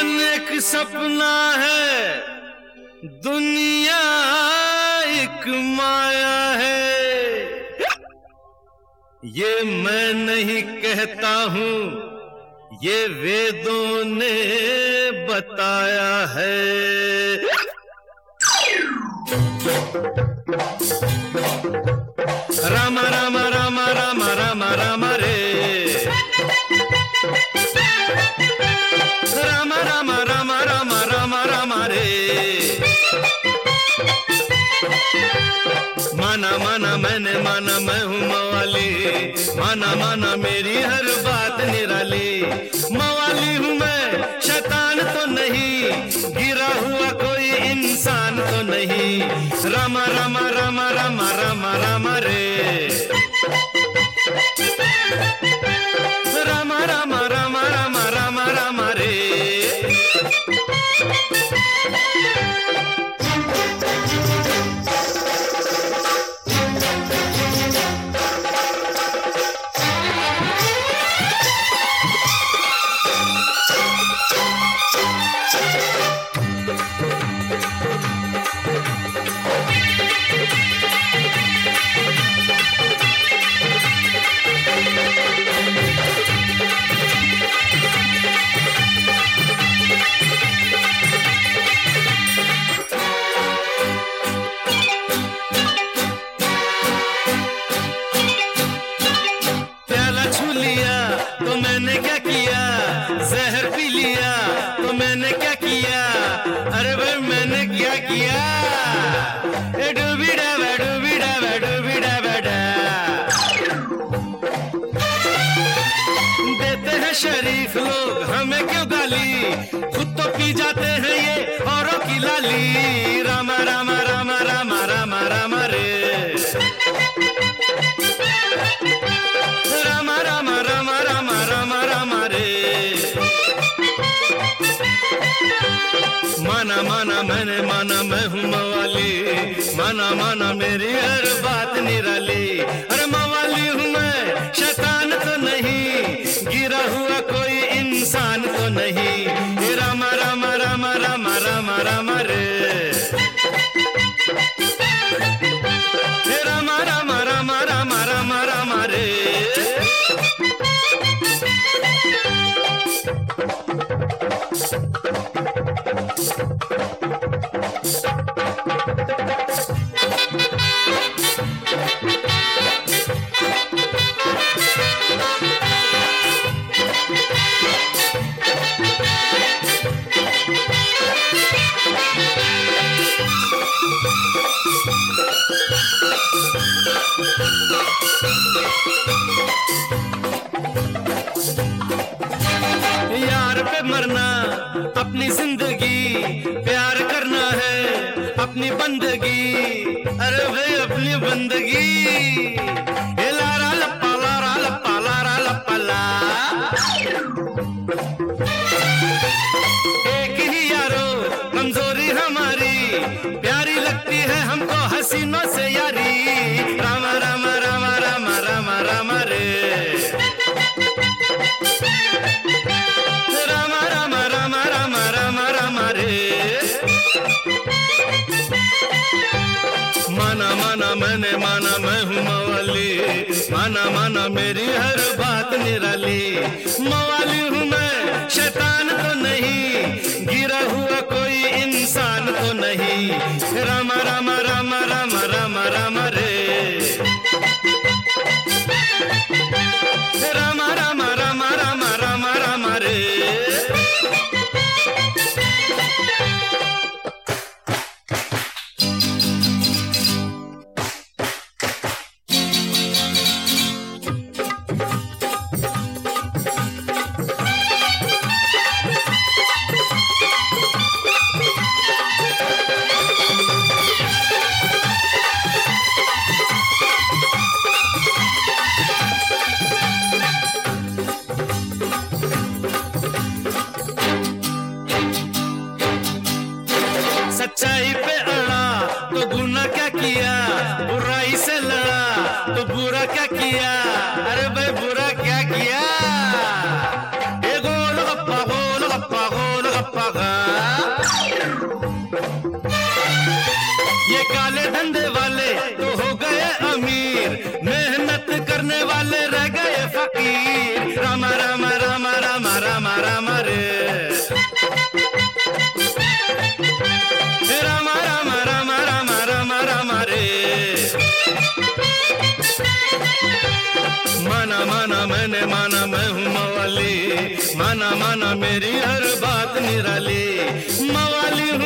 एक सपना है, दुनिया एक माया है। ये मैं नहीं कहता हूँ, ये वेदों ने बताया है। राम राम राम राम राम राम रे, राम राम राम राम राम राम रे। माना माना मैंने माना मैं हूँ मवाली, माना माना मेरी हर बात निराली। मवाली हूँ मैं, शैतान तो नहीं, गिरा हुआ कोई इंसान तो नहीं। राम राम राम राम राम राम रे, राम राम राम राम राम राम रे। तो मैंने क्या किया, जहर पी लिया तो मैंने क्या किया। अरे भाई मैंने क्या किया, डूबीडा डूबीडा डूबीडा बेटा। देते हैं शरीफ लोग हमें क्यों गाली, खुद तो पी जाते हैं ये औरों की लाली। राम राम राम राम राम राम रे, राम राम राम राम राम राम रे। माना माना मैंने माना मैं हूँ मवाली, माना माना मेरी हर बात निराली। अरे मवाली हूँ मैं, शैतान तो नहीं, गिरा हुआ कोई इंसान तो नहीं। राम राम राम राम राम राम रे, राम राम राम राम राम राम रे। यार पे मरना अपनी जिंदगी, प्यार करना है अपनी बंदगी। अरे भाई अपनी बंदगी। लारा लप्पा लारा लप्पा लारा लप्पा ला, एक ही यारो कमजोरी हमारी, प्यारी लगती है हमको हसीनों से यारी। राम राम राम राम राम राम रे, राम राम राम राम राम राम रे। माना माना मैंने माना मैं हूँ मवाली, माना माना मेरी हर बात निराली। मवाली हूँ मैं, शैतान तो नहीं, गिरा हुआ कोई इंसान तो नहीं। राम राम राम राम राम राम रे, राम राम राम राम राम राम रे। तने माना मैं हूँ मवाली, माना माना मेरी हर बात निराली। मवाली हूँ